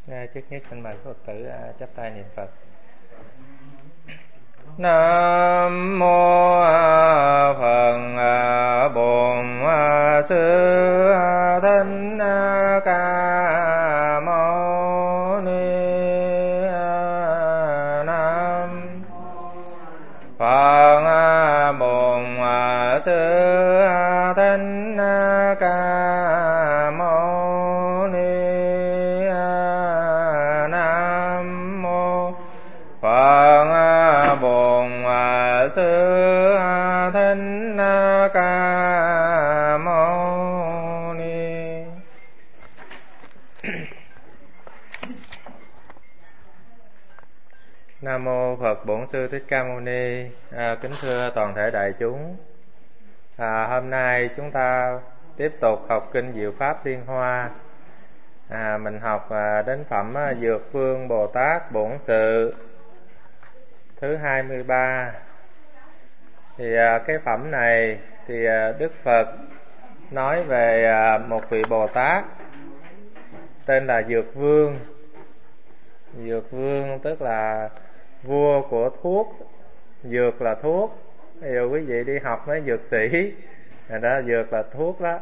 Trước nhất xin mời Phật tử chắp tay niệm Phật. Nam mô Phật Bổn Sư Thích Ca Mâu Ni. Nam Phật Bổn Sư Thích Ca Mâu Ni. Nam mô Phật Bổn Sư Thích Ca Mâu Ni. Nam mô Phật Bổn Sư Thích Ca Mâu Ni. Kính thưa toàn thể đại chúng, hôm nay chúng ta tiếp tục học kinh Diệu Pháp Liên Hoa. Mình học đến phẩm Dược Vương Bồ Tát Bổn Sự thứ 23. Thì cái phẩm này thì Đức Phật nói về một vị Bồ Tát tên là Dược Vương. Dược Vương tức là vua của thuốc. Dược là thuốc. Ví dụ quý vị đi học mấy dược sĩ, đó dược là thuốc đó.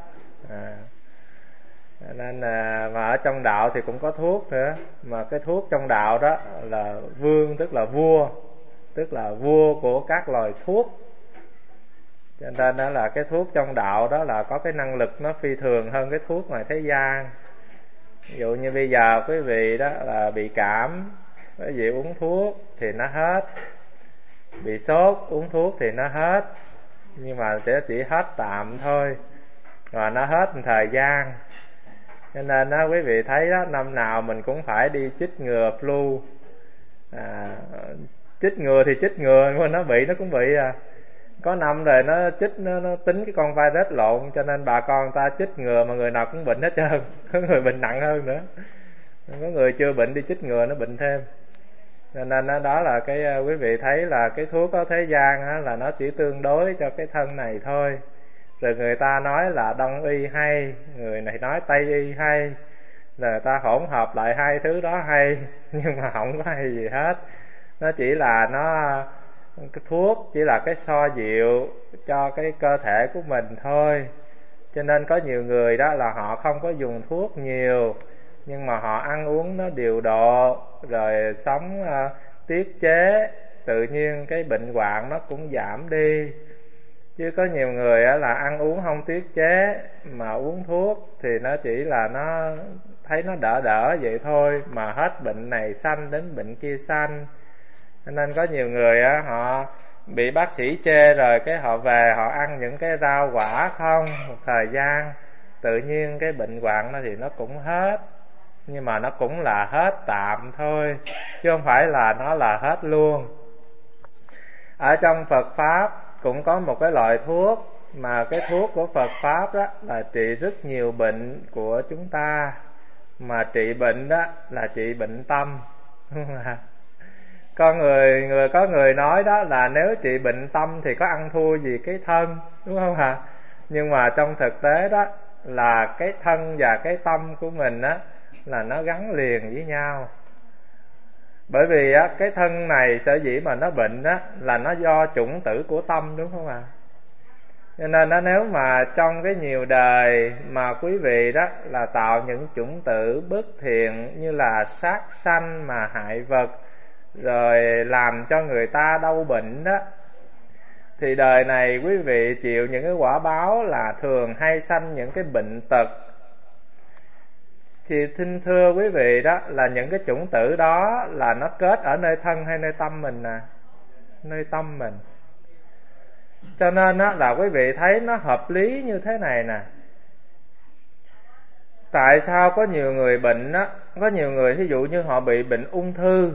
Nên mà ở trong đạo thì cũng có thuốc nữa, mà cái thuốc trong đạo đó là vương, tức là vua, tức là vua của các loài thuốc. Cho nên đó là cái thuốc trong đạo đó là có cái năng lực nó phi thường hơn cái thuốc ngoài thế gian. Ví dụ như bây giờ quý vị đó là bị cảm, quý vị uống thuốc thì nó hết. Bị sốt uống thuốc thì nó hết, nhưng mà chỉ hết tạm thôi, và nó hết một thời gian. Cho nên đó quý vị thấy đó, năm nào mình cũng phải đi chích ngừa flu. Chích ngừa thì chích ngừa, nhưng mà nó bị nó cũng bị có năm rồi nó chích nó tính cái con virus lộn, cho nên bà con ta chích ngừa mà người nào cũng bệnh hết trơn. Có người bệnh nặng hơn nữa, có người chưa bệnh đi chích ngừa nó bệnh thêm. Cho nên đó là cái quý vị thấy là cái thuốc ở thế gian là nó chỉ tương đối cho cái thân này thôi. Rồi người ta nói là Đông y hay, người này nói Tây y hay, là người ta hỗn hợp lại hai thứ đó hay, nhưng mà không có hay gì hết. Nó chỉ là cái thuốc chỉ là cái xoa dịu cho cái cơ thể của mình thôi. Cho nên có nhiều người đó là họ không có dùng thuốc nhiều, nhưng mà họ ăn uống nó điều độ, rồi sống tiết chế, tự nhiên cái bệnh hoạn nó cũng giảm đi. Chứ có nhiều người là ăn uống không tiết chế mà uống thuốc thì nó chỉ là nó thấy nó đỡ đỡ vậy thôi, mà hết bệnh này sanh đến bệnh kia sanh. Cho nên có nhiều người họ bị bác sĩ chê rồi cái họ về họ ăn những cái rau quả không, một thời gian tự nhiên cái bệnh hoạn nó thì nó cũng hết, nhưng mà nó cũng là hết tạm thôi, chứ không phải là nó là hết luôn. Ở trong Phật Pháp cũng có một cái loại thuốc, mà cái thuốc của Phật Pháp đó là trị rất nhiều bệnh của chúng ta. Mà trị bệnh đó là trị bệnh tâm. Có người nói đó là nếu trị bệnh tâm thì có ăn thua gì cái thân, đúng không hả? Nhưng mà trong thực tế đó là cái thân và cái tâm của mình á là nó gắn liền với nhau. Bởi vì cái thân này sở dĩ mà nó bệnh là nó do chủng tử của tâm, đúng không ạ? Cho nên nếu mà trong cái nhiều đời mà quý vị đó là tạo những chủng tử bất thiện, như là sát sanh mà hại vật, rồi làm cho người ta đau bệnh đó, thì đời này quý vị chịu những cái quả báo là thường hay sanh những cái bệnh tật. Thì xin thưa quý vị đó là những cái chủng tử đó là nó kết ở nơi thân hay nơi tâm mình nè? Nơi tâm mình. Cho nên là quý vị thấy nó hợp lý như thế này nè. Tại sao có nhiều người bệnh á, có nhiều người ví dụ như họ bị bệnh ung thư.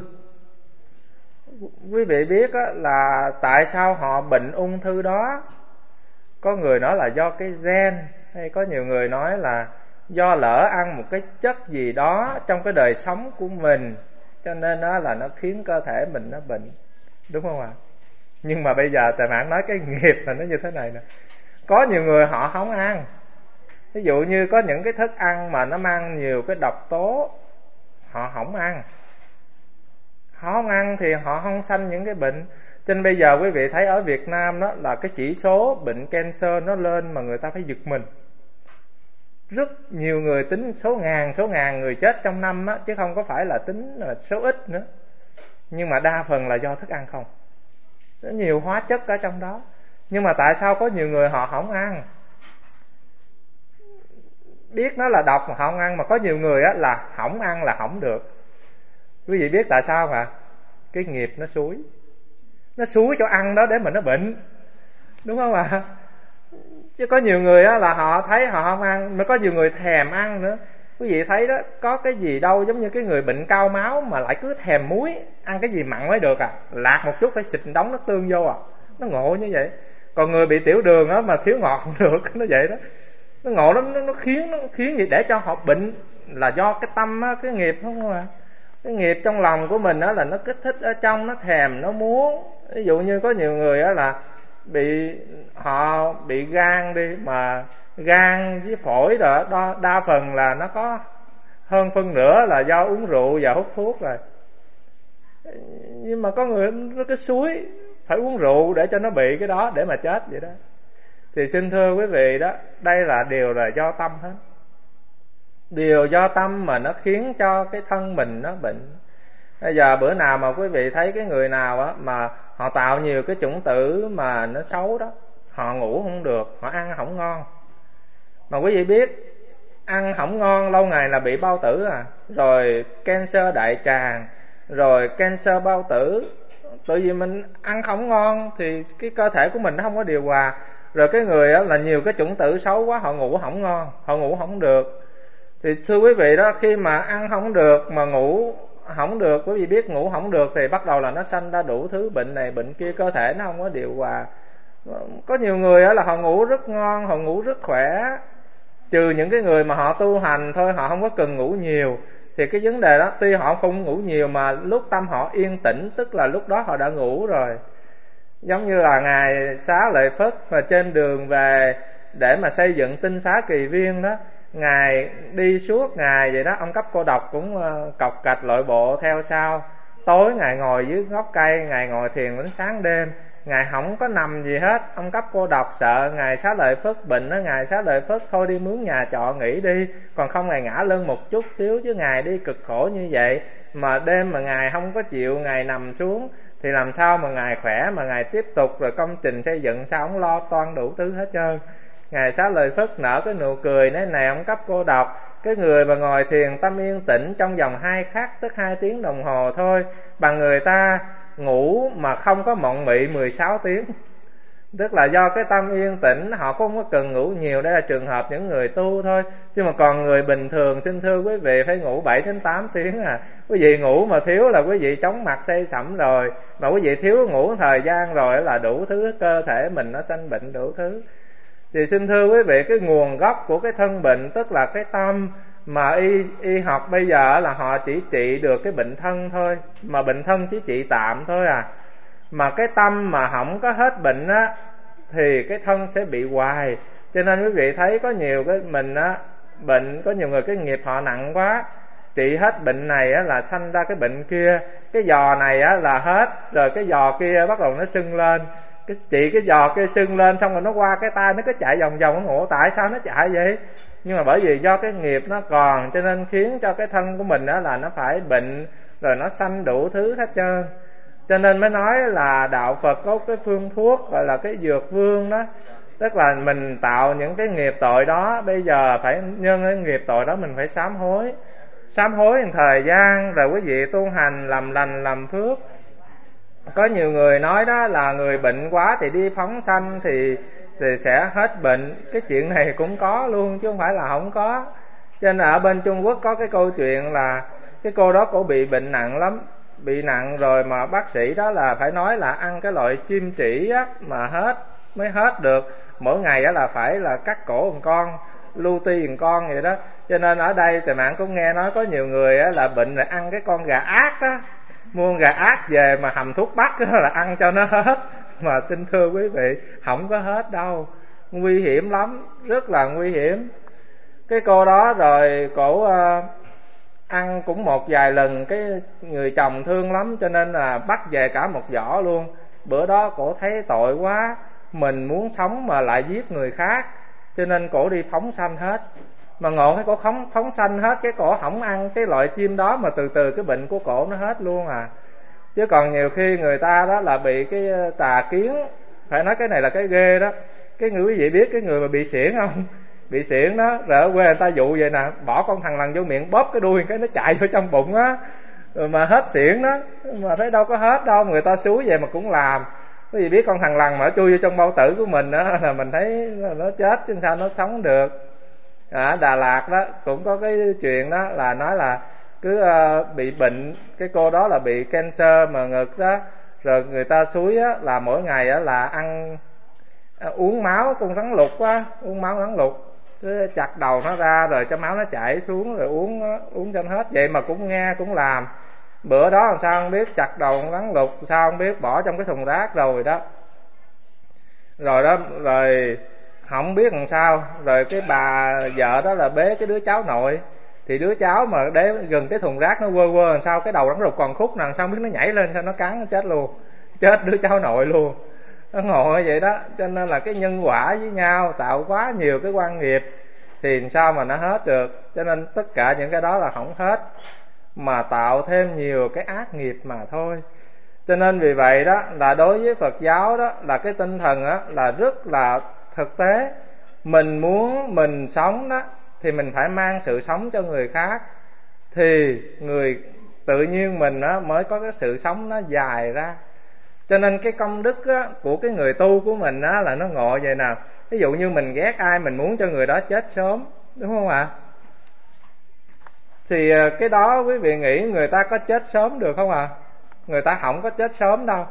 Quý vị biết là tại sao họ bệnh ung thư đó? Có người nói là do cái gen, hay có nhiều người nói là do lỡ ăn một cái chất gì đó trong cái đời sống của mình, cho nên là nó khiến cơ thể mình nó bệnh, đúng không ạ? Nhưng mà bây giờ Thầy Mãn nói cái nghiệp là nó như thế này nè. Có nhiều người họ không ăn, ví dụ như có những cái thức ăn mà nó mang nhiều cái độc tố, họ không ăn. Họ không ăn thì họ không sanh những cái bệnh. Cho nên bây giờ quý vị thấy ở Việt Nam đó là cái chỉ số bệnh cancer nó lên mà người ta phải giật mình. Rất nhiều người, tính số ngàn người chết trong năm á, chứ không có phải là tính là số ít nữa. Nhưng mà đa phần là do thức ăn không. Có nhiều hóa chất ở trong đó. Nhưng mà tại sao có nhiều người họ không ăn? Biết nó là độc mà họ không ăn. Mà có nhiều người á là không ăn là không được. Quý vị biết tại sao không ạ? Cái nghiệp nó xúi. Nó xúi cho ăn đó để mà nó bệnh. Đúng không ạ? Chứ có nhiều người á là họ thấy họ không ăn, mà có nhiều người thèm ăn nữa. Quý vị thấy đó, có cái gì đâu giống như cái người bệnh cao máu mà lại cứ thèm muối, ăn cái gì mặn mới được à, lạc một chút phải xịt đống nước tương vô à. Nó ngộ như vậy. Còn người bị tiểu đường á mà thiếu ngọt không được, nó vậy đó. Nó ngộ lắm, nó khiến gì để cho họ bệnh là do cái tâm á, cái nghiệp không à. Cái nghiệp trong lòng của mình á là nó kích thích ở trong, nó thèm, nó muốn. Ví dụ như có nhiều người á là họ bị gan đi, mà gan với phổi rồi đa phần là nó có hơn phân nửa là do uống rượu và hút thuốc rồi. Nhưng mà có người nó cái suối phải uống rượu để cho nó bị cái đó để mà chết vậy đó. Thì xin thưa quý vị đó, đây là điều là do tâm hết. Điều do tâm mà nó khiến cho cái thân mình nó bệnh. Bây giờ bữa nào mà quý vị thấy cái người nào á mà họ tạo nhiều cái chủng tử mà nó xấu đó, họ ngủ không được, họ ăn không ngon. Mà quý vị biết, ăn không ngon lâu ngày là bị bao tử à, rồi cancer đại tràng, rồi cancer bao tử. Tại vì mình ăn không ngon thì cái cơ thể của mình nó không có điều hòa. Rồi cái người á là nhiều cái chủng tử xấu quá, họ ngủ không ngon, họ ngủ không được. Thì thưa quý vị đó, khi mà ăn không được mà ngủ không được, quý vị biết ngủ không được thì bắt đầu là nó sanh ra đủ thứ bệnh này bệnh kia, cơ thể nó không có điều hòa. Có nhiều người á là họ ngủ rất ngon, họ ngủ rất khỏe, trừ những cái người mà họ tu hành thôi, họ không có cần ngủ nhiều. Thì cái vấn đề đó, tuy họ không ngủ nhiều mà lúc tâm họ yên tĩnh, tức là lúc đó họ đã ngủ rồi. Giống như là Ngài Xá Lợi Phất mà trên đường về để mà xây dựng Tinh Xá Kỳ Viên đó, Ngài đi suốt ngày vậy đó, ông Cấp Cô Độc cũng cọc cạch lội bộ theo sau. Tối Ngài ngồi dưới gốc cây, Ngài ngồi thiền đến sáng đêm, Ngài không có nằm gì hết. Ông Cấp Cô Độc sợ Ngài Xá Lợi Phất bệnh đó, Ngài Xá Lợi Phất thôi đi mướn nhà trọ nghỉ đi, còn không Ngài ngã lưng một chút xíu, chứ Ngài đi cực khổ như vậy mà đêm mà Ngài không có chịu, Ngài nằm xuống thì làm sao mà Ngài khỏe mà Ngài tiếp tục rồi công trình xây dựng sao ông lo toan đủ thứ hết trơn. Ngài Xá Lợi Phất nở cái nụ cười nói: này ông Cấp Cô Độc, cái người mà ngồi thiền tâm yên tĩnh trong vòng 2 khắc tức 2 tiếng đồng hồ thôi, bằng người ta ngủ mà không có mộng mị 16 tiếng. Tức là do cái tâm yên tĩnh, họ cũng không có cần ngủ nhiều. Đây là trường hợp những người tu thôi. Chứ mà còn người bình thường xin thưa quý vị phải ngủ 7 đến 8 tiếng à. Quý vị ngủ mà thiếu là quý vị chóng mặt say sẩm rồi. Mà quý vị thiếu ngủ thời gian rồi là đủ thứ, cơ thể mình nó sanh bệnh đủ thứ. Thì xin thưa quý vị, cái nguồn gốc của cái thân bệnh tức là cái tâm. Mà y học bây giờ là họ chỉ trị được cái bệnh thân thôi, mà bệnh thân chỉ trị tạm thôi à. Mà cái tâm mà không có hết bệnh á thì cái thân sẽ bị hoài. Cho nên quý vị thấy có nhiều cái mình á bệnh, có nhiều người cái nghiệp họ nặng quá, trị hết bệnh này á là sanh ra cái bệnh kia. Cái giò này á là hết rồi, cái giò kia bắt đầu nó sưng lên, trị cái giò kia sưng lên, xong rồi nó qua cái tay nó cứ chạy vòng vòng, nó ngộ tại sao nó chạy vậy. Nhưng mà bởi vì do cái nghiệp nó còn, cho nên khiến cho cái thân của mình á là nó phải bệnh, rồi nó sanh đủ thứ hết trơn. Cho nên mới nói là đạo Phật có cái phương thuốc gọi là cái dược vương đó. Tức là mình tạo những cái nghiệp tội đó, bây giờ phải nhân cái nghiệp tội đó mình phải sám hối. Sám hối một thời gian rồi quý vị tu hành làm lành làm phước. Có nhiều người nói đó là người bệnh quá thì đi phóng sanh thì sẽ hết bệnh. Cái chuyện này cũng có luôn chứ không phải là không có. Cho nên ở bên Trung Quốc có cái câu chuyện là cái cô đó cổ bị bệnh nặng lắm, bị nặng rồi mà bác sĩ đó là phải nói là ăn cái loại chim trĩ á mà hết mới hết được. Mỗi ngày đó là phải là cắt cổ một con, lưu ti một con vậy đó. Cho nên ở đây thì bạn cũng nghe nói có nhiều người á là bệnh rồi ăn cái con gà ác đó, mua con gà ác về mà hầm thuốc bắc đó là ăn cho nó hết. Mà xin thưa quý vị, không có hết đâu, nguy hiểm lắm, rất là nguy hiểm. Cái cô đó rồi cổ ăn cũng một vài lần, cái người chồng thương lắm cho nên là bắt về cả một giỏ luôn. Bữa đó cổ thấy tội quá, mình muốn sống mà lại giết người khác, cho nên cổ đi phóng sanh hết. Mà ngộ cái cổ phóng sanh hết, cái cổ không ăn cái loại chim đó mà từ từ cái bệnh của cổ nó hết luôn à. Chứ còn nhiều khi người ta đó là bị cái tà kiến, phải nói cái này là cái ghê đó. Cái người quý vị biết cái người mà bị xiển không? Bị xiển đó, rồi ở quê người ta dụ vậy nè, bỏ con thằn lằn vô miệng, bóp cái đuôi cái nó chạy vô trong bụng á, rồi mà hết xiển đó. Mà thấy đâu có hết đâu, người ta xúi về mà cũng làm. Quý vị biết con thằn lằn mà nó chui vô trong bao tử của mình đó, là mình thấy nó chết chứ sao nó sống được. Đà Lạt đó cũng có cái chuyện đó, là nói là cứ bị bệnh, cái cô đó là bị cancer mà ngực đó, rồi người ta xúi á, là mỗi ngày á, là ăn uống máu con rắn lục á, uống máu rắn lục, cứ chặt đầu nó ra rồi cho máu nó chảy xuống rồi uống cho nó hết. Vậy mà cũng nghe cũng làm. Bữa đó làm sao không biết, chặt đầu con rắn lục sao không biết, bỏ trong cái thùng rác rồi đó, rồi không biết làm sao. Rồi cái bà vợ đó là bế cái đứa cháu nội, thì đứa cháu mà để gần cái thùng rác nó quơ quơ làm sao, cái đầu rắn lục còn khúc nào sao không biết, nó nhảy lên sao nó cắn, nó chết luôn, chết đứa cháu nội luôn. Nó ngộ vậy đó. Cho nên là cái nhân quả với nhau tạo quá nhiều cái quan nghiệp thì sao mà nó hết được. Cho nên tất cả những cái đó là không hết, mà tạo thêm nhiều cái ác nghiệp mà thôi. Cho nên vì vậy đó, là đối với Phật giáo đó, là cái tinh thần đó là rất là thực tế. Mình muốn mình sống đó thì mình phải mang sự sống cho người khác, thì người tự nhiên mình đó mới có cái sự sống nó dài ra. Cho nên cái công đức á, của cái người tu của mình á, là nó ngộ vậy nè. Ví dụ như mình ghét ai, mình muốn cho người đó chết sớm, đúng không ạ? Thì cái đó quý vị nghĩ người ta có chết sớm được không ạ? Người ta không có chết sớm đâu,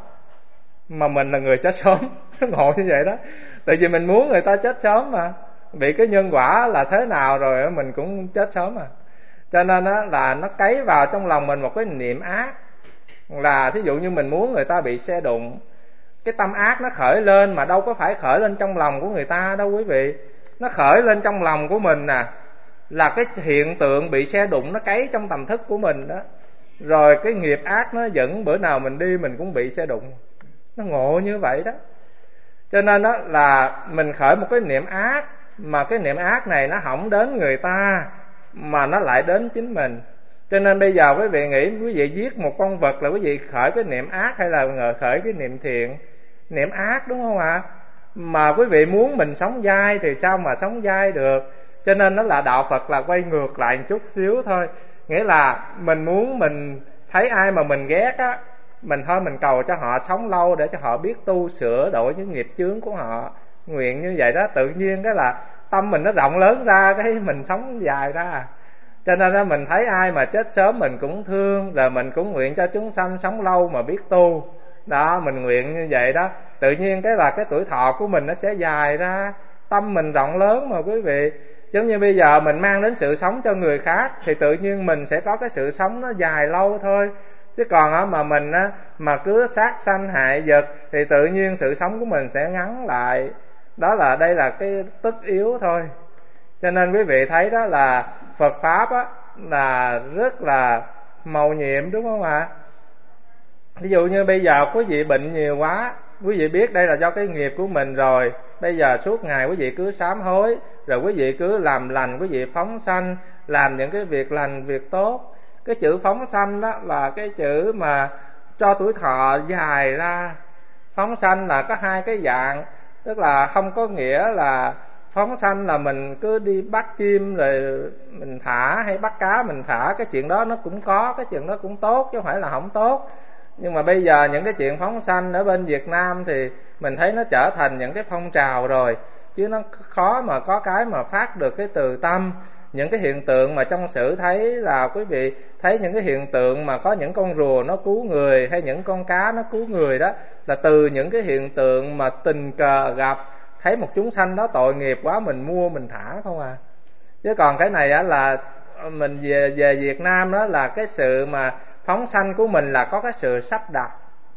mà mình là người chết sớm. Nó ngộ như vậy đó. Tại vì mình muốn người ta chết sớm mà, bị cái nhân quả là thế nào rồi mình cũng chết sớm mà. Cho nên á, là nó cấy vào trong lòng mình một cái niệm ác. Là thí dụ như mình muốn người ta bị xe đụng, cái tâm ác nó khởi lên, mà đâu có phải khởi lên trong lòng của người ta đâu quý vị. Nó khởi lên trong lòng của mình nè, là cái hiện tượng bị xe đụng nó cấy trong tầm thức của mình đó. Rồi cái nghiệp ác nó dẫn, bữa nào mình đi mình cũng bị xe đụng. Nó ngộ như vậy đó. Cho nên đó là mình khởi một cái niệm ác, mà cái niệm ác này nó không đến người ta, mà nó lại đến chính mình. Cho nên bây giờ quý vị nghĩ quý vị giết một con vật là quý vị khởi cái niệm ác hay là khởi cái niệm thiện? Niệm ác, đúng không ạ? Mà quý vị muốn mình sống dai thì sao mà sống dai được? Cho nên nó là đạo Phật là quay ngược lại một chút xíu thôi. Nghĩa là mình muốn mình thấy ai mà mình ghét á, mình thôi mình cầu cho họ sống lâu để cho họ biết tu sửa đổi những nghiệp chướng của họ. Nguyện như vậy đó, tự nhiên cái là tâm mình nó rộng lớn ra, cái mình sống dài ra. Cho nên đó, mình thấy ai mà chết sớm mình cũng thương, rồi mình cũng nguyện cho chúng sanh sống lâu mà biết tu. Đó, mình nguyện như vậy đó, tự nhiên cái là cái tuổi thọ của mình nó sẽ dài ra. Tâm mình rộng lớn mà quý vị. Giống như bây giờ mình mang đến sự sống cho người khác, thì tự nhiên mình sẽ có cái sự sống nó dài lâu thôi. Chứ còn á, mà mình á, mà cứ sát sanh hại vật thì tự nhiên sự sống của mình sẽ ngắn lại. Đó là đây là cái tất yếu thôi. Cho nên quý vị thấy đó là Phật Pháp á, là rất là mầu nhiệm, đúng không ạ? Ví dụ như bây giờ quý vị bệnh nhiều quá, quý vị biết đây là do cái nghiệp của mình rồi. Bây giờ suốt ngày quý vị cứ sám hối, rồi quý vị cứ làm lành, quý vị phóng sanh, làm những cái việc lành, việc tốt. Cái chữ phóng sanh đó là cái chữ mà cho tuổi thọ dài ra. Phóng sanh là có hai cái dạng, tức là không có nghĩa là phóng sanh là mình cứ đi bắt chim rồi mình thả, hay bắt cá mình thả. Cái chuyện đó nó cũng có, cái chuyện đó cũng tốt chứ không phải là không tốt. Nhưng mà bây giờ những cái chuyện phóng sanh ở bên Việt Nam thì mình thấy nó trở thành những cái phong trào rồi, chứ nó khó mà có cái mà phát được cái từ tâm. Những cái hiện tượng mà trong sử thấy là quý vị thấy những cái hiện tượng mà có những con rùa nó cứu người, hay những con cá nó cứu người đó, là từ những cái hiện tượng mà tình cờ gặp, thấy một chúng sanh đó tội nghiệp quá mình mua mình thả không à. Chứ còn cái này á là mình về Việt Nam đó, là cái sự mà phóng sanh của mình là có cái sự sắp đặt,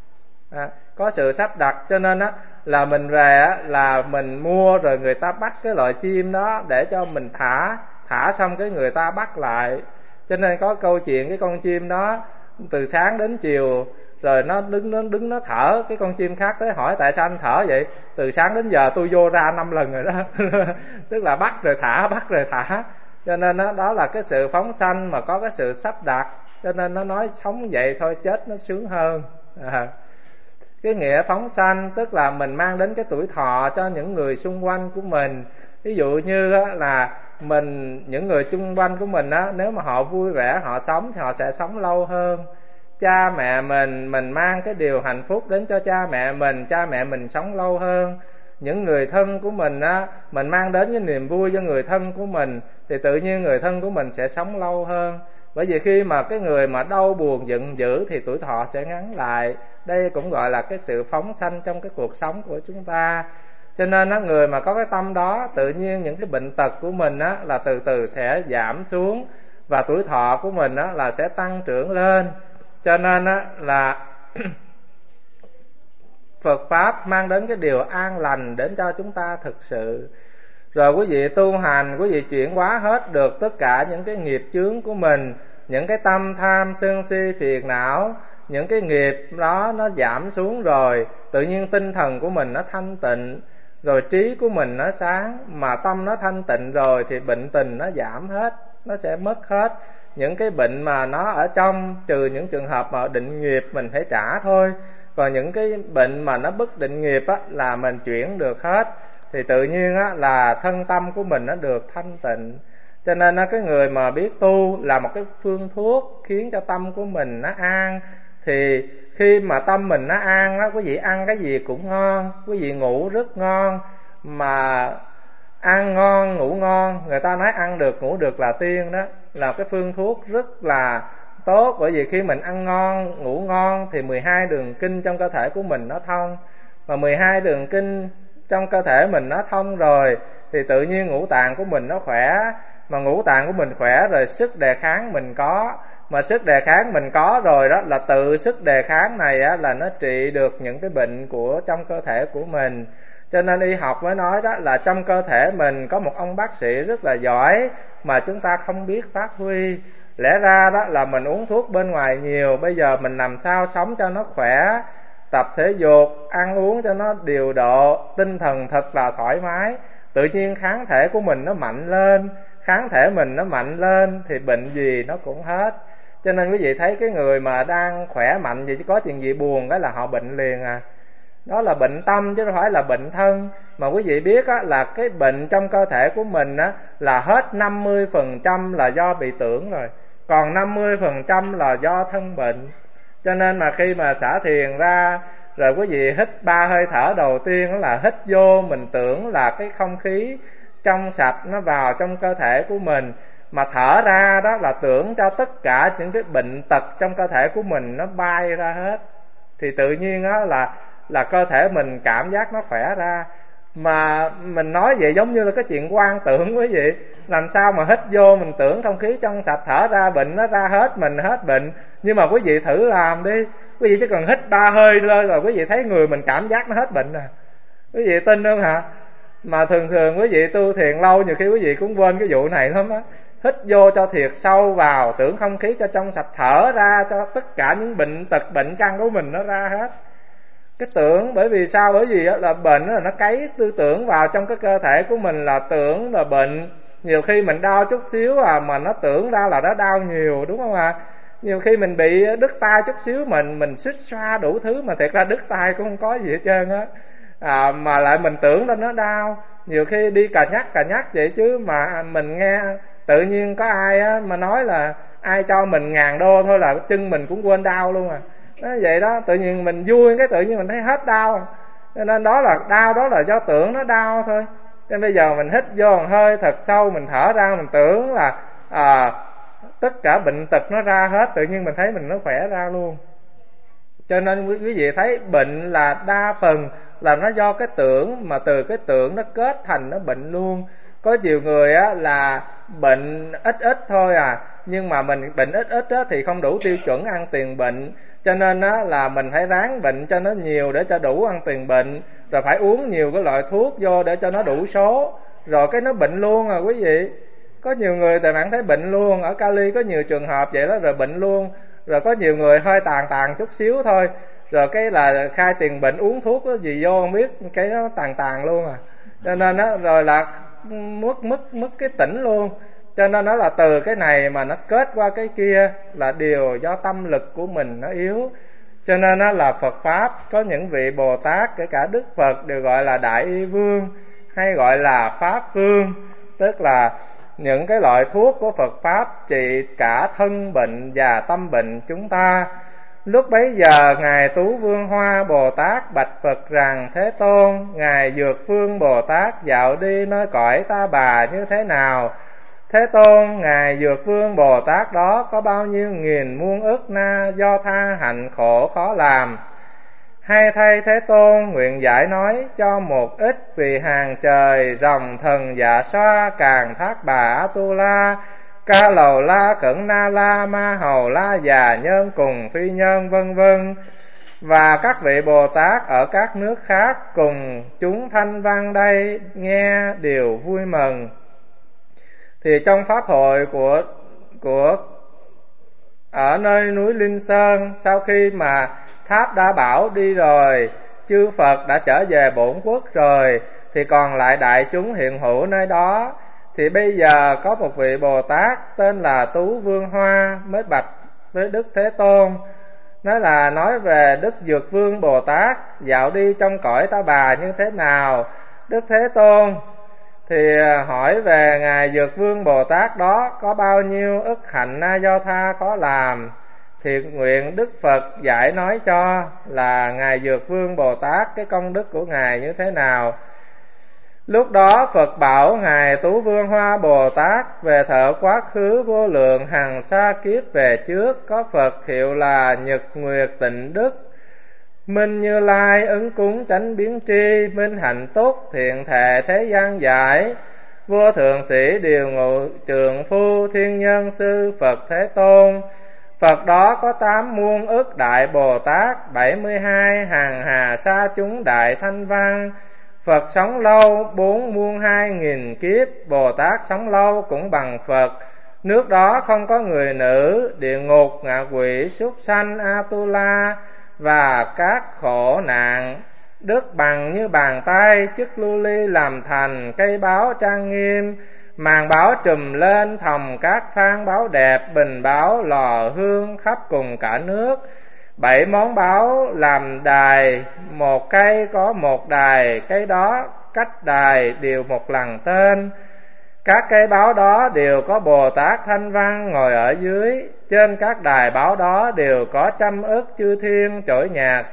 có sự sắp đặt. Cho nên á là mình về á, là mình mua rồi người ta bắt cái loại chim đó để cho mình thả xong cái người ta bắt lại. Cho nên có câu chuyện cái con chim đó từ sáng đến chiều rồi nó đứng nó thở, cái con chim khác tới hỏi tại sao anh thở vậy? Từ sáng đến giờ tôi vô ra 5 lần rồi đó. Tức là bắt rồi thả, bắt rồi thả. Cho nên đó là cái sự phóng sanh mà có cái sự sắp đặt. Cho nên nó nói sống vậy thôi, chết nó sướng hơn. Cái nghĩa phóng sanh tức là mình mang đến cái tuổi thọ cho những người xung quanh của mình. Ví dụ như là những người xung quanh của mình á, nếu mà họ vui vẻ, họ sống thì họ sẽ sống lâu hơn. Cha mẹ mình mang cái điều hạnh phúc đến cho cha mẹ mình sống lâu hơn. Những người thân của mình á, mình mang đến cái niềm vui cho người thân của mình thì tự nhiên người thân của mình sẽ sống lâu hơn. Bởi vì khi mà cái người mà đau buồn giận dữ thì tuổi thọ sẽ ngắn lại. Đây cũng gọi là cái sự phóng sanh trong cái cuộc sống của chúng ta. Cho nên người mà có cái tâm đó, tự nhiên những cái bệnh tật của mình là từ từ sẽ giảm xuống, và tuổi thọ của mình là sẽ tăng trưởng lên. Cho nên là Phật Pháp mang đến cái điều an lành đến cho chúng ta thực sự. Rồi quý vị tu hành, quý vị chuyển hóa hết được tất cả những cái nghiệp chướng của mình, những cái tâm tham sân si phiền não, những cái nghiệp đó nó giảm xuống rồi, tự nhiên tinh thần của mình nó thanh tịnh, rồi trí của mình nó sáng. Mà tâm nó thanh tịnh rồi thì bệnh tình nó giảm hết, nó sẽ mất hết. Những cái bệnh mà nó ở trong, trừ những trường hợp mà định nghiệp mình phải trả thôi, còn những cái bệnh mà nó bất định nghiệp là mình chuyển được hết. Thì tự nhiên là thân tâm của mình nó được thanh tịnh. Cho nên cái người mà biết tu là một cái phương thuốc khiến cho tâm của mình nó an. Thì khi mà tâm mình nó an quý vị ăn cái gì cũng ngon, quý vị ngủ rất ngon. Mà ăn ngon ngủ ngon, người ta nói ăn được ngủ được là tiên đó, là cái phương thuốc rất là tốt. Bởi vì khi mình ăn ngon ngủ ngon thì 12 đường kinh trong cơ thể của mình nó thông. Mà 12 đường kinh trong cơ thể mình nó thông rồi thì tự nhiên ngũ tạng của mình nó khỏe. Mà ngũ tạng của mình khỏe rồi sức đề kháng mình có. Mà sức đề kháng mình có rồi đó, là tự sức đề kháng này là nó trị được những cái bệnh của trong cơ thể của mình. Cho nên y học mới nói đó là trong cơ thể mình có một ông bác sĩ rất là giỏi mà chúng ta không biết phát huy. Lẽ ra đó là mình uống thuốc bên ngoài nhiều, bây giờ mình làm sao sống cho nó khỏe, tập thể dục, ăn uống cho nó điều độ, tinh thần thật là thoải mái, tự nhiên kháng thể của mình nó mạnh lên. Kháng thể mình nó mạnh lên thì bệnh gì nó cũng hết. Cho nên quý vị thấy cái người mà đang khỏe mạnh vậy, chứ có chuyện gì buồn cái là họ bệnh liền à. Đó là bệnh tâm chứ không phải là bệnh thân. Mà quý vị biết là cái bệnh trong cơ thể của mình là hết 50% là do bị tưởng rồi, còn 50% là do thân bệnh. Cho nên mà khi mà xả thiền ra rồi quý vị hít 3 hơi thở đầu tiên, đó là hít vô, mình tưởng là cái không khí trong sạch nó vào trong cơ thể của mình. Mà thở ra đó là tưởng cho tất cả những cái bệnh tật trong cơ thể của mình nó bay ra hết. Thì tự nhiên là cơ thể mình cảm giác nó khỏe ra. Mà mình nói vậy giống như là cái chuyện quan tưởng quý vị. Làm sao mà hít vô mình tưởng không khí trong sạch, thở ra bệnh nó ra hết, mình hết bệnh. Nhưng mà quý vị thử làm đi, quý vị chỉ cần hít 3 hơi lên rồi quý vị thấy người mình cảm giác nó hết bệnh à. Quý vị tin không hả? Mà thường quý vị tu thiền lâu, nhiều khi quý vị cũng quên cái vụ này lắm á. Hít vô cho thiệt sâu vào, tưởng không khí cho trong sạch, thở ra cho tất cả những bệnh tật, bệnh căn của mình nó ra hết. Cái tưởng, bởi vì sao? Bởi vì là bệnh là nó cấy tư tưởng vào trong cái cơ thể của mình, là tưởng là bệnh. Nhiều khi mình đau chút xíu mà nó tưởng ra là nó đau nhiều, đúng không ạ? Nhiều khi mình bị đứt tay chút xíu, mình xích xoa đủ thứ mà thiệt ra đứt tay cũng không có gì hết trơn á. Mà lại mình tưởng lên nó đau. Nhiều khi đi cà nhắc vậy chứ mà mình nghe tự nhiên có ai mà nói là ai cho mình 1000 đô thôi là chân mình cũng quên đau luôn à. Nó vậy đó, tự nhiên mình vui cái tự nhiên mình thấy hết đau. Cho nên đó là đau, đó là do tưởng nó đau thôi. Nên bây giờ mình hít vô một hơi thật sâu, mình thở ra, mình tưởng là tất cả bệnh tật nó ra hết, tự nhiên mình thấy mình nó khỏe ra luôn. Cho nên quý vị thấy bệnh là đa phần là nó do cái tưởng, mà từ cái tưởng nó kết thành nó bệnh luôn. Có nhiều người là bệnh ít thôi nhưng mà mình bệnh ít thì không đủ tiêu chuẩn ăn tiền bệnh. Cho nên là mình phải ráng bệnh cho nó nhiều để cho đủ ăn tiền bệnh, rồi phải uống nhiều cái loại thuốc vô để cho nó đủ số, rồi cái nó bệnh luôn quý vị. Có nhiều người tại bạn thấy bệnh luôn, ở Cali có nhiều trường hợp vậy đó, rồi bệnh luôn. Rồi có nhiều người hơi tàn chút xíu thôi, rồi cái là khai tiền bệnh uống thuốc đó, gì vô không biết, cái nó tàn luôn à. Cho nên đó rồi là mất cái tỉnh luôn. Cho nên nó là từ cái này mà nó kết qua cái kia là điều do tâm lực của mình nó yếu. Cho nên đó là Phật Pháp có những vị Bồ Tát, kể cả Đức Phật đều gọi là Đại Y Vương hay gọi là Pháp Vương, tức là những cái loại thuốc của Phật Pháp trị cả thân bệnh và tâm bệnh chúng ta. Lúc bấy giờ Ngài Tú Vương Hoa Bồ Tát bạch Phật rằng: Thế Tôn, Ngài Dược Vương Bồ Tát dạo đi nơi cõi Ta Bà như thế nào? Thế Tôn, Ngài Dược Vương Bồ Tát đó có bao nhiêu nghìn muôn ức na do tha hạnh khổ khó làm? Hay thay Thế Tôn nguyện giải nói cho một ít, vì hàng trời rồng thần dạ xoa càng thác bà Atula, Ca Lầu La Cẩn Na La Ma Hầu La Già Nhân cùng phi nhân vân vân, và các vị Bồ Tát ở các nước khác cùng chúng thanh văn đây nghe đều vui mừng. Thì trong pháp hội của ở nơi núi Linh Sơn, sau khi mà Tháp Đa Bảo đi rồi, chư Phật đã trở về bổn quốc rồi, thì còn lại đại chúng hiện hữu nơi đó. Thì bây giờ có một vị Bồ Tát tên là Tú Vương Hoa mới bạch với Đức Thế Tôn, nói về Đức Dược Vương Bồ Tát dạo đi trong cõi Ta Bà như thế nào. Đức Thế Tôn thì hỏi về Ngài Dược Vương Bồ Tát đó có bao nhiêu ức hạnh na do tha có làm, thì nguyện Đức Phật giải nói cho là Ngài Dược Vương Bồ Tát cái công đức của Ngài như thế nào. Lúc đó Phật bảo Ngài Tú Vương Hoa Bồ Tát: về thọ quá khứ vô lượng hằng sa kiếp về trước, có Phật hiệu là Nhật Nguyệt Tịnh Đức, Minh Như Lai ứng cúng chánh biến tri, minh hạnh túc thiện thệ thế gian giải, vô thượng sĩ điều ngự trường phu thiên nhân sư Phật Thế Tôn. Phật đó có 8 muôn ức đại Bồ Tát, 72 hàng hà sa chúng đại thanh văn. Phật sống lâu 4 muôn 2.000 kiếp, Bồ Tát sống lâu cũng bằng Phật. Nước đó không có người nữ, địa ngục, ngạ quỷ, súc sanh, Atula và các khổ nạn. Đức bằng như bàn tay, chức lưu ly làm thành, cây báo trang nghiêm, màn báo trùm lên, thòng các phan báo đẹp, bình báo lò hương khắp cùng cả nước. 7 món báo làm đài, một cây có một đài, cây đó cách đài đều một lần tên. Các cây báo đó đều có Bồ Tát Thanh Văn ngồi ở dưới. Trên các đài báo đó đều có trăm ức chư thiên trỗi nhạc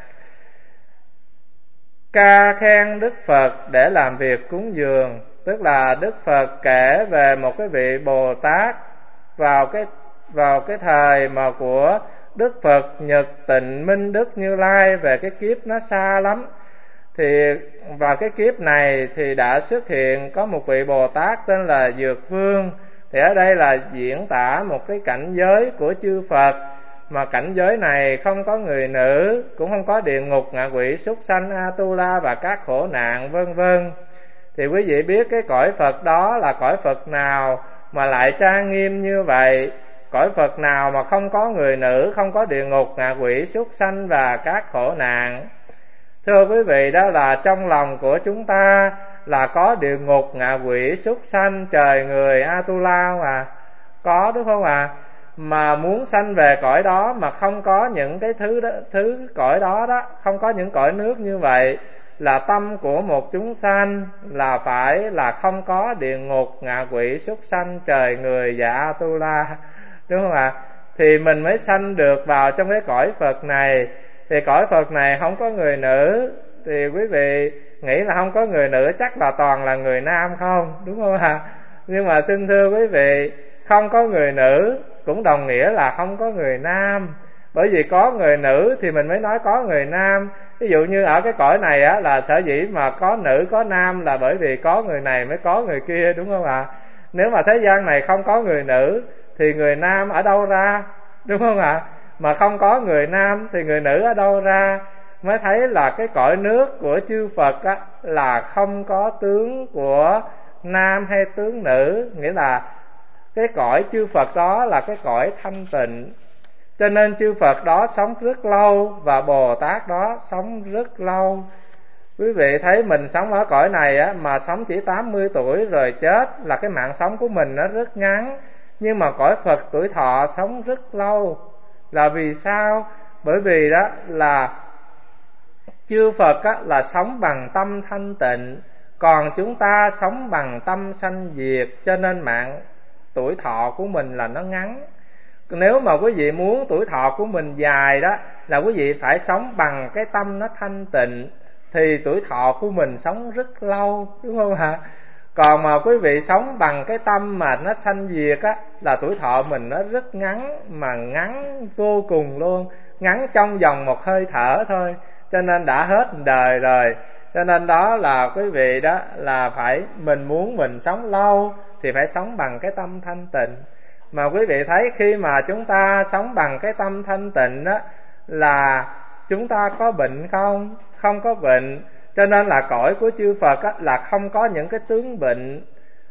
ca khen Đức Phật để làm việc cúng dường. Tức là Đức Phật kể về một cái vị Bồ Tát vào cái thời mà của Đức Phật Nhật Tịnh Minh Đức Như Lai, về cái kiếp nó xa lắm. Thì vào cái kiếp này thì đã xuất hiện có một vị Bồ Tát tên là Dược Vương. Thì ở đây là diễn tả một cái cảnh giới của chư Phật, mà cảnh giới này không có người nữ, cũng không có địa ngục, ngạ quỷ, súc sanh, Atula và các khổ nạn vân vân. Thì quý vị biết cái cõi Phật đó là cõi Phật nào mà lại trang nghiêm như vậy? Cõi Phật nào mà không có người nữ, không có địa ngục, ngạ quỷ, súc sanh và các khổ nạn? Thưa quý vị, đó là trong lòng của chúng ta là có địa ngục, ngạ quỷ, súc sanh, trời người, Atula mà có, đúng không ạ? Mà muốn sanh về cõi đó mà không có những cái thứ cõi đó đó, không có những cõi nước như vậy, là tâm của một chúng sanh là phải là không có địa ngục, ngạ quỷ, súc sanh, trời người và Atula, đúng không ạ? Thì mình mới sanh được vào trong cái cõi Phật này. Thì cõi Phật này không có người nữ, thì quý vị nghĩ là không có người nữ chắc là toàn là người nam không, đúng không ạ? Nhưng mà xin thưa quý vị, không có người nữ cũng đồng nghĩa là không có người nam. Bởi vì có người nữ thì mình mới nói có người nam. Ví dụ như ở cái cõi này á, là sở dĩ mà có nữ có nam là bởi vì có người này mới có người kia, đúng không ạ? Nếu mà thế gian này không có người nữ thì người nam ở đâu ra, đúng không ạ? Mà không có người nam thì người nữ ở đâu ra? Mới thấy là cái cõi nước của chư Phật á, là không có tướng của nam hay tướng nữ. Nghĩa là Cái cõi chư Phật đó là cái cõi thanh tịnh, cho nên chư Phật đó sống rất lâu và Bồ Tát đó sống rất lâu. Quý vị thấy mình sống ở cõi này á, mà sống chỉ 80 tuổi rồi chết, là cái mạng sống của mình nó rất ngắn. Nhưng mà cõi Phật tuổi thọ sống rất lâu. Là vì sao? Bởi vì đó là chư Phật á, là sống bằng tâm thanh tịnh, còn chúng ta sống bằng tâm sanh diệt, cho nên mạng tuổi thọ của mình là nó ngắn. Nếu mà quý vị muốn tuổi thọ của mình dài đó, là quý vị phải sống bằng cái tâm nó thanh tịnh, thì tuổi thọ của mình sống rất lâu, đúng không hả? Còn mà quý vị sống bằng cái tâm mà nó sanh diệt á, là tuổi thọ mình nó rất ngắn, mà ngắn vô cùng luôn, ngắn trong vòng một hơi thở thôi, cho nên đã hết đời rồi. Cho nên đó là quý vị đó là phải, mình muốn mình sống lâu thì phải sống bằng cái tâm thanh tịnh. Mà quý vị thấy khi mà chúng ta sống bằng cái tâm thanh tịnh đó, là chúng ta có bệnh không? Không có bệnh. Cho nên là cõi của chư Phật á, là không có những cái tướng bệnh.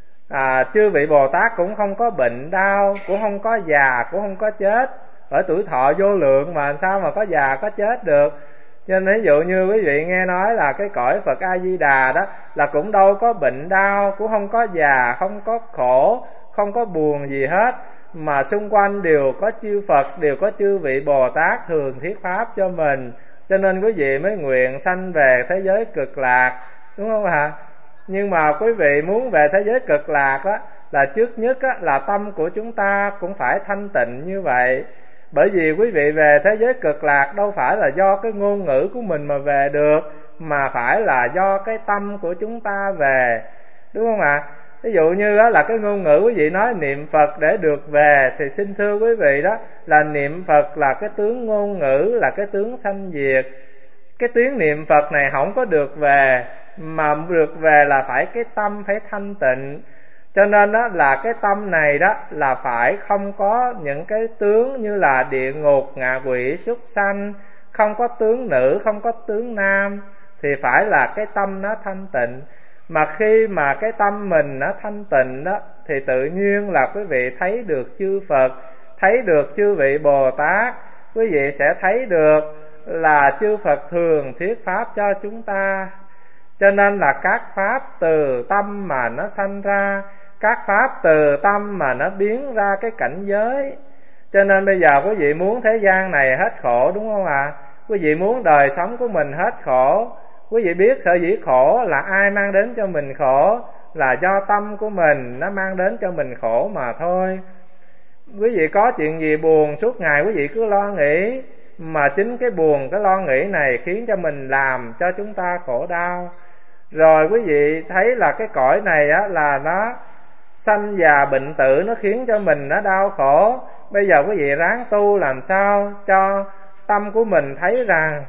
Chư vị Bồ Tát cũng không có bệnh đau, cũng không có già, cũng không có chết. Ở tuổi thọ vô lượng mà sao mà có già có chết được. Cho nên ví dụ như quý vị nghe nói là cái cõi Phật A Di Đà đó, là cũng đâu có bệnh đau, cũng không có già, không có khổ, không có buồn gì hết, mà xung quanh đều có chư Phật, đều có chư vị Bồ Tát thường thuyết pháp cho mình. Cho nên quý vị mới nguyện sanh về thế giới cực lạc, đúng không ạ? Nhưng mà quý vị muốn về thế giới cực lạc đó, là trước nhất á, là tâm của chúng ta cũng phải thanh tịnh như vậy. Bởi vì quý vị về thế giới cực lạc đâu phải là do cái ngôn ngữ của mình mà về được, mà phải là do cái tâm của chúng ta về, đúng không ạ? Ví dụ như đó là cái ngôn ngữ quý vị nói niệm Phật để được về, thì xin thưa quý vị đó là niệm Phật là cái tướng ngôn ngữ, là cái tướng sanh diệt. Cái tiếng niệm Phật này không có được về, mà được về là phải cái tâm phải thanh tịnh. Cho nên đó là cái tâm này đó là phải không có những cái tướng như là địa ngục, ngạ quỷ, súc sanh, không có tướng nữ, không có tướng nam, thì phải là cái tâm nó thanh tịnh. Mà khi mà cái tâm mình nó thanh tịnh đó, thì tự nhiên là quý vị thấy được chư Phật, thấy được chư vị Bồ Tát. Quý vị sẽ thấy được là chư Phật thường thuyết pháp cho chúng ta. Cho nên là các pháp từ tâm mà nó sanh ra, các pháp từ tâm mà nó biến ra cái cảnh giới. Cho nên bây giờ quý vị muốn thế gian này hết khổ, đúng không ạ? Quý vị muốn đời sống của mình hết khổ. Quý vị biết sở dĩ khổ là ai mang đến cho mình khổ, là do tâm của mình nó mang đến cho mình khổ mà thôi. Quý vị có chuyện gì buồn suốt ngày quý vị cứ lo nghĩ, mà chính cái buồn, cái lo nghĩ này khiến cho mình làm cho chúng ta khổ đau. Rồi quý vị thấy là cái cõi này á, là nó sanh già bệnh tử, nó khiến cho mình nó đau khổ. Bây giờ quý vị ráng tu làm sao cho tâm của mình thấy rằng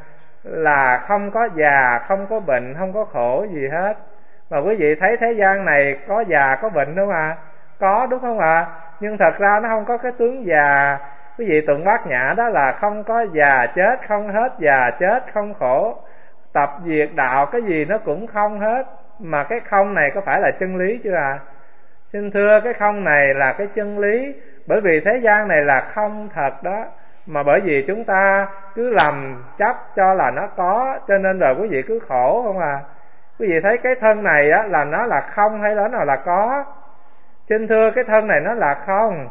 là không có già, không có bệnh, không có khổ gì hết. Mà quý vị thấy thế gian này có già có bệnh đúng không ạ? Có, đúng không ạ? Nhưng thật ra nó không có cái tướng già. Quý vị tụng Bát Nhã đó là không có già chết, không hết già chết, không khổ tập diệt đạo, cái gì nó cũng không hết. Mà cái không này có phải là chân lý chưa ạ? Xin thưa, cái không này là cái chân lý. Bởi vì thế gian này là không thật đó, mà bởi vì chúng ta cứ lầm chấp cho là nó có, cho nên rồi quý vị cứ khổ không à. Quý vị thấy cái thân này á, là nó là không hay là nó là có? Xin thưa, cái thân này nó là không.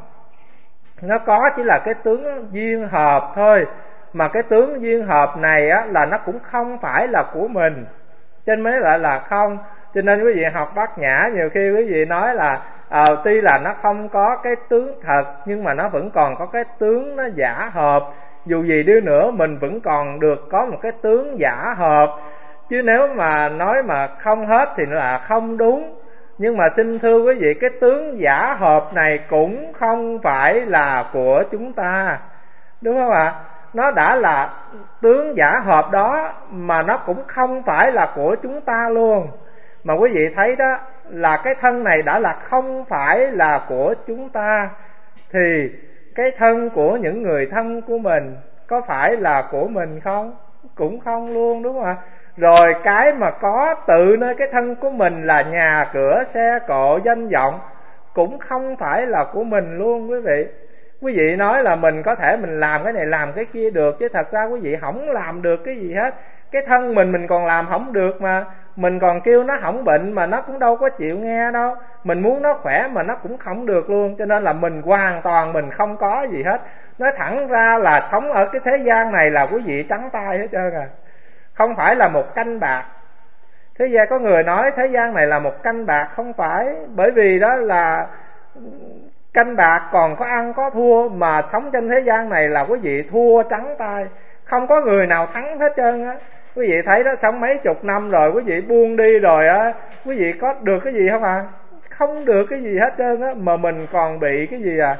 Nó có chỉ là cái tướng duyên hợp thôi. Mà cái tướng duyên hợp này á, là nó cũng không phải là của mình, cho nên mới lại là không. Cho nên quý vị học Bát Nhã, nhiều khi quý vị nói là tuy là nó không có cái tướng thật, nhưng mà nó vẫn còn có cái tướng nó giả hợp. Dù gì đi nữa mình vẫn còn được có một cái tướng giả hợp. Chứ nếu mà nói mà không hết thì là không đúng. Nhưng mà xin thưa quý vị, cái tướng giả hợp này cũng không phải là của chúng ta, đúng không ạ? Nó đã là tướng giả hợp đó, mà nó cũng không phải là của chúng ta luôn. Mà quý vị thấy đó, là cái thân này đã là không phải là của chúng ta, thì cái thân của những người thân của mình có phải là của mình không? Cũng không luôn, đúng không ạ? Rồi cái mà có tự nơi cái thân của mình là nhà cửa, xe cộ, danh vọng, cũng không phải là của mình luôn quý vị. Quý vị nói là mình có thể mình làm cái này làm cái kia được, chứ thật ra quý vị không làm được cái gì hết. Cái thân mình còn làm không được mà. Mình còn kêu nó không bệnh mà nó cũng đâu có chịu nghe đâu. Mình muốn nó khỏe mà nó cũng không được luôn. Cho nên là mình hoàn toàn mình không có gì hết. Nói thẳng ra là sống ở cái thế gian này là quý vị trắng tay hết trơn à. Không phải là một canh bạc. Thế gian có người nói thế gian này là một canh bạc, không phải. Bởi vì đó là canh bạc còn có ăn có thua, mà sống trên thế gian này là quý vị thua trắng tay. Không có người nào thắng hết trơn á. Quý vị thấy đó, sống mấy chục năm rồi quý vị buông đi rồi á, quý vị có được cái gì không à? Không được cái gì hết trơn á. Mà mình còn bị cái gì à?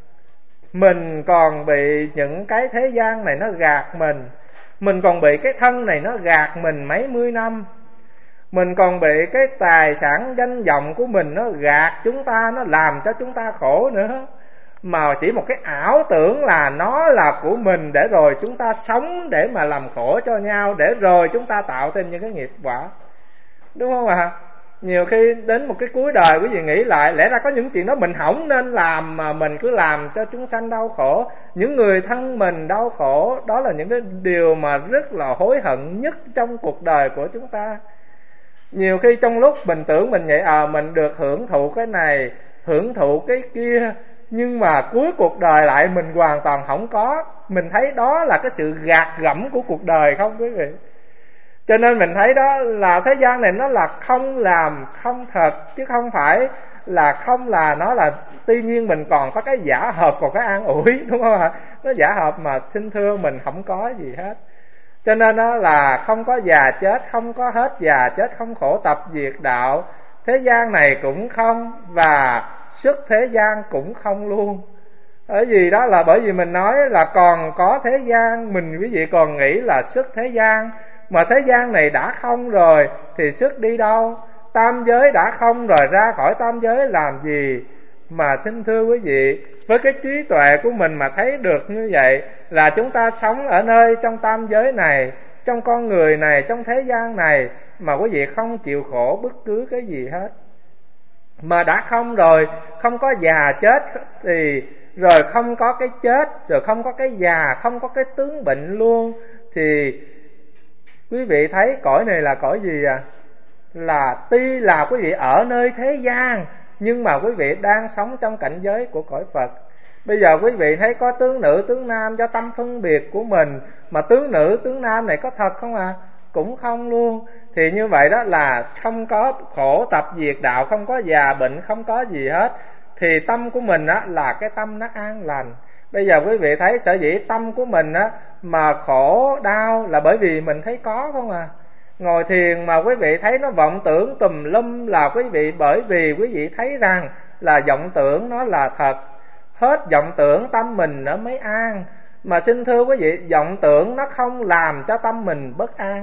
Mình còn bị những cái thế gian này nó gạt mình. Mình còn bị cái thân này nó gạt mình mấy mươi năm. Mình còn bị cái tài sản danh vọng của mình nó gạt chúng ta, nó làm cho chúng ta khổ nữa. Mà chỉ một cái ảo tưởng là nó là của mình, để rồi chúng ta sống để mà làm khổ cho nhau, để rồi chúng ta tạo thêm những cái nghiệp quả. Đúng không ạ? Nhiều khi đến một cái cuối đời quý vị nghĩ lại, lẽ ra có những chuyện đó mình không nên làm mà mình cứ làm cho chúng sanh đau khổ, những người thân mình đau khổ. Đó là những cái điều mà rất là hối hận nhất trong cuộc đời của chúng ta. Nhiều khi trong lúc mình tưởng mình vậy, mình được hưởng thụ cái này, hưởng thụ cái kia, nhưng mà cuối cuộc đời lại mình hoàn toàn không có. Mình thấy đó là cái sự gạt gẫm của cuộc đời không quý vị. Cho nên mình thấy đó là thế gian này nó là không làm không thật, chứ không phải là không là nó là. Tuy nhiên mình còn có cái giả hợp, còn cái an ủi, đúng không ạ? Nó giả hợp mà xin thưa mình không có gì hết. Cho nên đó là không có già chết, không có hết già chết, không khổ tập diệt đạo. Thế gian này cũng không, và xuất thế gian cũng không luôn. Bởi vì đó là bởi vì mình nói là còn có thế gian, mình quý vị còn nghĩ là xuất thế gian. Mà thế gian này đã không rồi thì xuất đi đâu? Tam giới đã không rồi, ra khỏi tam giới làm gì? Mà xin thưa quý vị, với cái trí tuệ của mình mà thấy được như vậy, là chúng ta sống ở nơi trong tam giới này, trong con người này, trong thế gian này, mà quý vị không chịu khổ bất cứ cái gì hết. Mà đã không rồi, không có già chết thì rồi không có cái chết, rồi không có cái già, không có cái tướng bệnh luôn, thì quý vị thấy cõi này là cõi gì à? Là tuy là quý vị ở nơi thế gian, nhưng mà quý vị đang sống trong cảnh giới của cõi Phật. Bây giờ quý vị thấy có tướng nữ tướng nam do tâm phân biệt của mình, mà tướng nữ tướng nam này có thật không à? Cũng không luôn. Thì như vậy đó là không có khổ tập diệt đạo, không có già bệnh, không có gì hết. Thì tâm của mình á là cái tâm nó an lành. Bây giờ quý vị thấy sở dĩ tâm của mình á mà khổ đau là bởi vì mình thấy có không à? Ngồi thiền mà quý vị thấy nó vọng tưởng tùm lum là quý vị, bởi vì quý vị thấy rằng là vọng tưởng nó là thật. Hết vọng tưởng tâm mình nó mới an. Mà xin thưa quý vị, vọng tưởng nó không làm cho tâm mình bất an,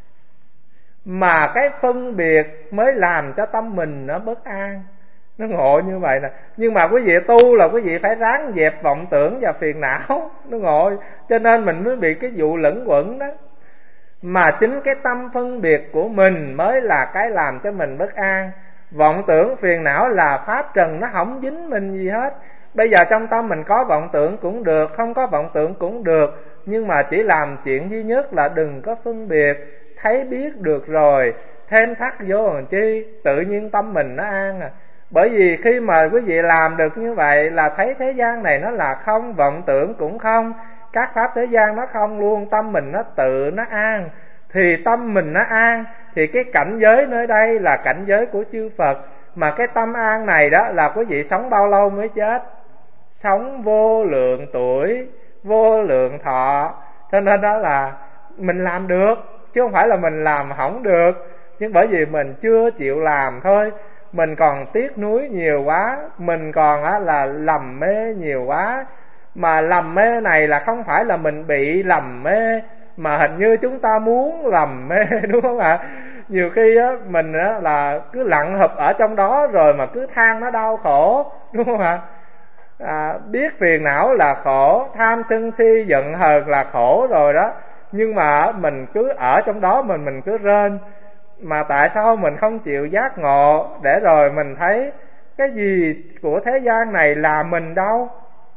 mà cái phân biệt mới làm cho tâm mình nó bất an. Nó ngộ như vậy nè. Nhưng mà quý vị tu là quý vị phải ráng dẹp vọng tưởng và phiền não. Nó ngộ. Cho nên mình mới bị cái vụ lẫn quẩn đó. Mà chính cái tâm phân biệt của mình mới là cái làm cho mình bất an. Vọng tưởng phiền não là pháp trần, nó không dính mình gì hết. Bây giờ trong tâm mình có vọng tưởng cũng được, không có vọng tưởng cũng được, nhưng mà chỉ làm chuyện duy nhất là đừng có phân biệt. Thấy biết được rồi, thêm thắt vô làm chi, tự nhiên tâm mình nó an à. Bởi vì khi mà quý vị làm được như vậy là thấy thế gian này nó là không, vọng tưởng cũng không, các pháp thế gian nó không luôn, tâm mình nó tự nó an. Thì tâm mình nó an, thì cái cảnh giới nơi đây là cảnh giới của chư Phật. Mà cái tâm an này đó là quý vị sống bao lâu mới chết? Sống vô lượng tuổi, vô lượng thọ. Cho nên đó là mình làm được, chứ không phải là mình làm không được. Nhưng bởi vì mình chưa chịu làm thôi. Mình còn tiếc nuối nhiều quá, mình còn là lầm mê nhiều quá. Mà lầm mê này là không phải là mình bị lầm mê, mà hình như chúng ta muốn lầm mê, đúng không ạ? Nhiều khi mình là cứ lặn hụp ở trong đó rồi mà cứ than nó đau khổ, đúng không ạ? Biết phiền não là khổ, tham sân si giận hờn là khổ rồi đó. Nhưng mà mình cứ ở trong đó mình cứ rên. Mà tại sao mình không chịu giác ngộ để rồi mình thấy cái gì của thế gian này là mình đâu.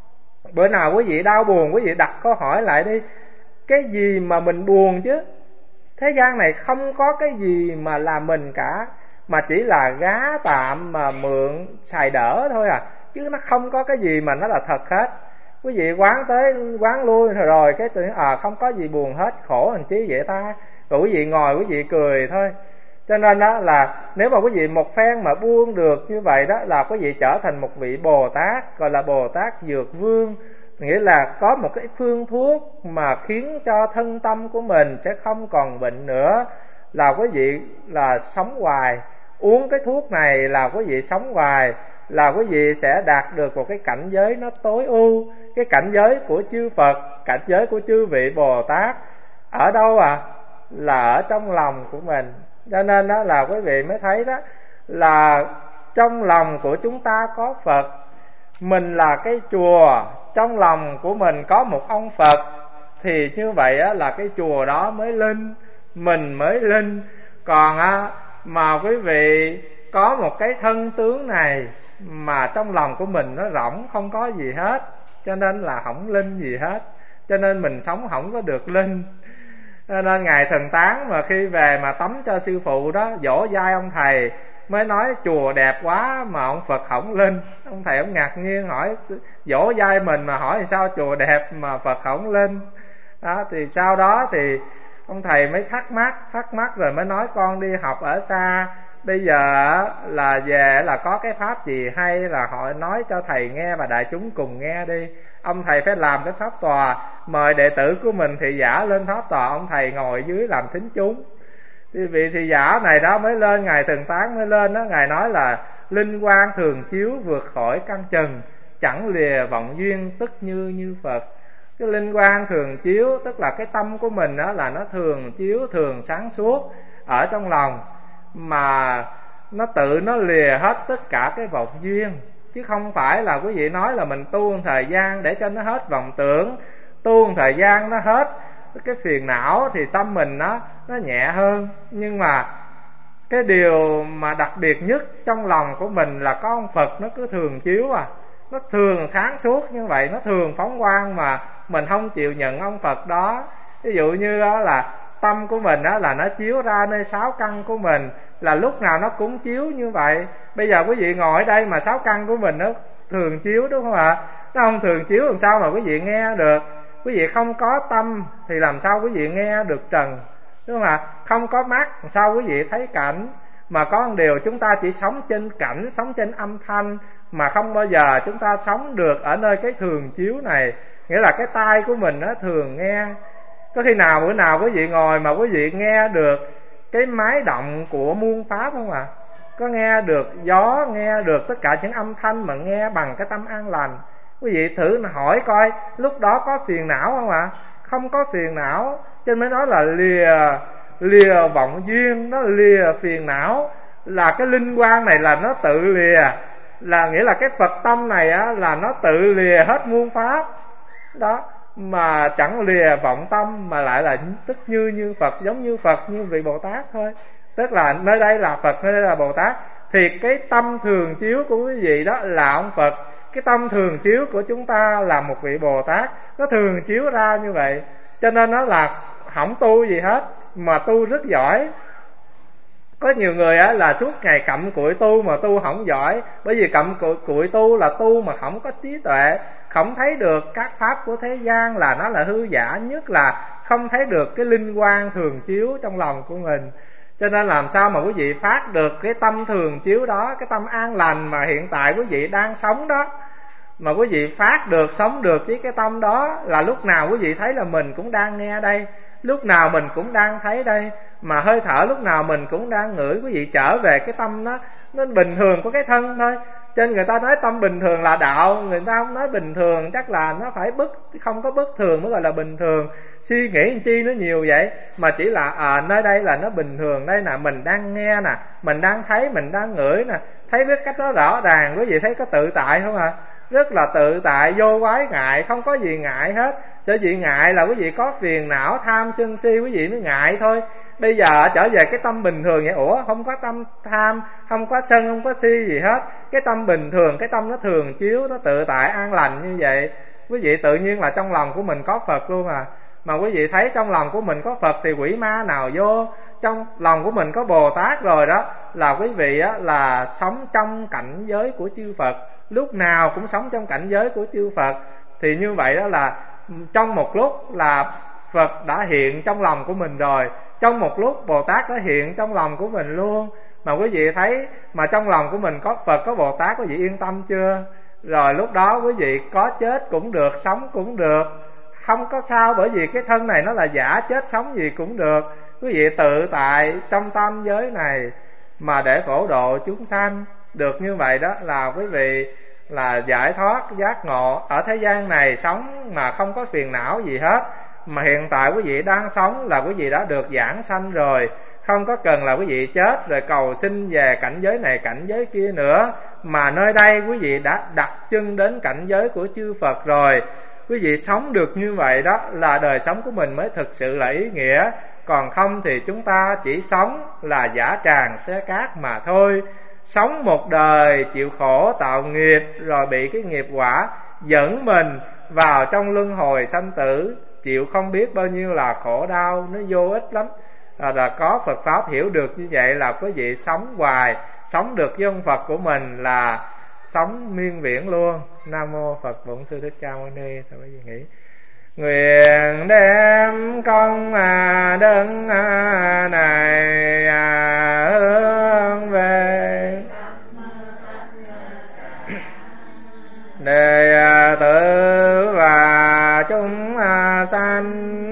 Bữa nào quý vị đau buồn, quý vị đặt câu hỏi lại đi, cái gì mà mình buồn chứ? Thế gian này không có cái gì mà là mình cả, mà chỉ là gá tạm mà mượn xài đỡ thôi à, chứ nó không có cái gì mà nó là thật hết. Quý vị quán tới quán lui rồi cái tự không có gì buồn hết, khổ làm chí vậy ta, rồi quý vị ngồi quý vị cười thôi. Cho nên đó là nếu mà quý vị một phen mà buông được như vậy đó là quý vị trở thành một vị Bồ Tát, gọi là Bồ Tát Dược Vương. Nghĩa là có một cái phương thuốc mà khiến cho thân tâm của mình sẽ không còn bệnh nữa, là quý vị là sống hoài. Uống cái thuốc này là quý vị sống hoài, là quý vị sẽ đạt được một cái cảnh giới nó tối ưu, cái cảnh giới của chư Phật, cảnh giới của chư vị Bồ Tát. Ở đâu là ở trong lòng của mình. Cho nên đó là quý vị mới thấy đó là trong lòng của chúng ta có Phật. Mình là cái chùa, trong lòng của mình có một ông Phật, thì như vậy là cái chùa đó mới linh, mình mới linh. Còn mà quý vị có một cái thân tướng này mà trong lòng của mình nó rỗng, không có gì hết, cho nên là không linh gì hết, cho nên mình sống không có được linh. Cho nên Ngài Thần Tán mà khi về mà tắm cho sư phụ đó, dỗ dai ông thầy, mới nói chùa đẹp quá mà ông Phật không linh. Ông thầy ông ngạc nhiên hỏi, dỗ dai mình mà hỏi sao chùa đẹp mà Phật không linh đó. Thì sau đó thì ông thầy mới thắc mắc rồi mới nói con đi học ở xa, bây giờ là về là có cái pháp gì hay là họ nói cho thầy nghe và đại chúng cùng nghe đi. Ông thầy phải làm cái pháp tòa, mời đệ tử của mình thị giả lên pháp tòa, ông thầy ngồi dưới làm thính chúng. Thì vị thị giả này đó mới lên, Ngài Thần Tán mới lên đó, Ngài nói là linh quang thường chiếu vượt khỏi căn trần, chẳng lìa vọng duyên tức như Phật. Cái linh quang thường chiếu tức là cái tâm của mình đó là nó thường chiếu, thường sáng suốt ở trong lòng, mà nó tự nó lìa hết tất cả cái vọng duyên. Chứ không phải là quý vị nói là mình tu một thời gian để cho nó hết vọng tưởng, tu một thời gian nó hết cái phiền não thì tâm mình nó nhẹ hơn. Nhưng mà cái điều mà đặc biệt nhất trong lòng của mình là có ông Phật nó cứ thường chiếu nó thường sáng suốt như vậy, nó thường phóng quang mà mình không chịu nhận ông Phật đó. Ví dụ như là tâm của mình là nó chiếu ra nơi sáu căn của mình, là lúc nào nó cũng chiếu như vậy. Bây giờ quý vị ngồi ở đây mà sáu căn của mình nó thường chiếu, đúng không ạ? Nó không thường chiếu làm sao mà quý vị nghe được? Quý vị không có tâm thì làm sao quý vị nghe được trần, đúng không ạ? Không có mắt làm sao quý vị thấy cảnh? Mà có một điều, chúng ta chỉ sống trên cảnh, sống trên âm thanh, mà không bao giờ chúng ta sống được ở nơi cái thường chiếu này. Nghĩa là cái tai của mình nó thường nghe. Có khi nào bữa nào quý vị ngồi mà quý vị nghe được cái máy động của muôn pháp không ạ? Có nghe được gió, nghe được tất cả những âm thanh mà nghe bằng cái tâm an lành. Quý vị thử hỏi coi lúc đó có phiền não không ạ? Không có phiền não. Cho nên mới nói là lìa vọng duyên, nó lìa phiền não. Là cái linh quang này là nó tự lìa, là nghĩa là cái Phật tâm này là nó tự lìa hết muôn pháp đó, mà chẳng lìa vọng tâm, mà lại là tức như Phật, giống như Phật, như vị Bồ Tát thôi. Tức là nơi đây là Phật, nơi đây là Bồ Tát. Thì cái tâm thường chiếu của quý vị đó là ông Phật, cái tâm thường chiếu của chúng ta là một vị Bồ Tát. Nó thường chiếu ra như vậy, cho nên nó là không tu gì hết mà tu rất giỏi. Có nhiều người là suốt ngày cặm cụi tu mà tu không giỏi. Bởi vì cặm cụi tu là tu mà không có trí tuệ, không thấy được các pháp của thế gian là nó là hư giả, nhất là không thấy được cái linh quang thường chiếu trong lòng của mình. Cho nên làm sao mà quý vị phát được cái tâm thường chiếu đó, cái tâm an lành mà hiện tại quý vị đang sống đó, mà quý vị phát được, sống được với cái tâm đó, là lúc nào quý vị thấy là mình cũng đang nghe đây, lúc nào mình cũng đang thấy đây, mà hơi thở lúc nào mình cũng đang ngửi. Quý vị trở về cái tâm nó bình thường của cái thân thôi. Cho nên người ta nói tâm bình thường là đạo, người ta không nói bình thường, chắc là nó phải không có bất thường mới gọi là bình thường. Suy nghĩ làm chi nó nhiều vậy, mà chỉ là nơi đây là nó bình thường, đây nè, mình đang nghe nè, mình đang thấy, mình đang ngửi nè, thấy biết cách đó rõ ràng. Quý vị thấy có tự tại không ạ? Rất là tự tại, vô quái ngại, không có gì ngại hết. Sở dĩ ngại là quý vị có phiền não tham sân si, quý vị mới ngại thôi. bây giờ trở về cái tâm bình thường vậy. Ủa, không có tâm tham, không có sân, không có si gì hết. Cái tâm bình thường, cái tâm nó thường chiếu, nó tự tại an lành như vậy. Quý vị tự nhiên là trong lòng của mình có Phật luôn à. Mà quý vị thấy trong lòng của mình có Phật thì quỷ ma nào vô. Trong lòng của mình có Bồ Tát rồi đó, là quý vị á, là sống trong cảnh giới của chư Phật, lúc nào cũng sống trong cảnh giới của chư Phật. Thì như vậy đó là trong một lúc là Phật đã hiện trong lòng của mình rồi, trong một lúc Bồ Tát đã hiện trong lòng của mình luôn. Mà quý vị thấy mà trong lòng của mình có Phật, có Bồ Tát, quý vị yên tâm chưa? Rồi lúc đó quý vị có chết cũng được, sống cũng được, không có sao. Bởi vì cái thân này nó là giả, chết sống gì cũng được. Quý vị tự tại trong tam giới này mà để phổ độ chúng sanh. Được như vậy đó là quý vị là giải thoát giác ngộ. Ở thế gian này sống mà không có phiền não gì hết. Mà hiện tại quý vị đang sống là quý vị đã được giảng sanh rồi, không có cần là quý vị chết rồi cầu xin về cảnh giới này cảnh giới kia nữa. Mà nơi đây quý vị đã đặt chân đến cảnh giới của chư Phật rồi. Quý vị sống được như vậy đó là đời sống của mình mới thực sự là ý nghĩa. Còn không thì chúng ta chỉ sống là giả tràng xe cát mà thôi. Sống một đời chịu khổ tạo nghiệp, rồi bị cái nghiệp quả dẫn mình vào trong luân hồi sanh tử, chịu không biết bao nhiêu là khổ đau, nó vô ích lắm. Là có Phật Pháp hiểu được như vậy là quý vị sống hoài, sống được với ông Phật của mình là sống miên viễn luôn. Nam mô Phật Bổn Sư Thích Ca Mâu Ni. Thôi quý vị nghĩ nguyện đem công đức này hướng về đệ tử và chúng sanh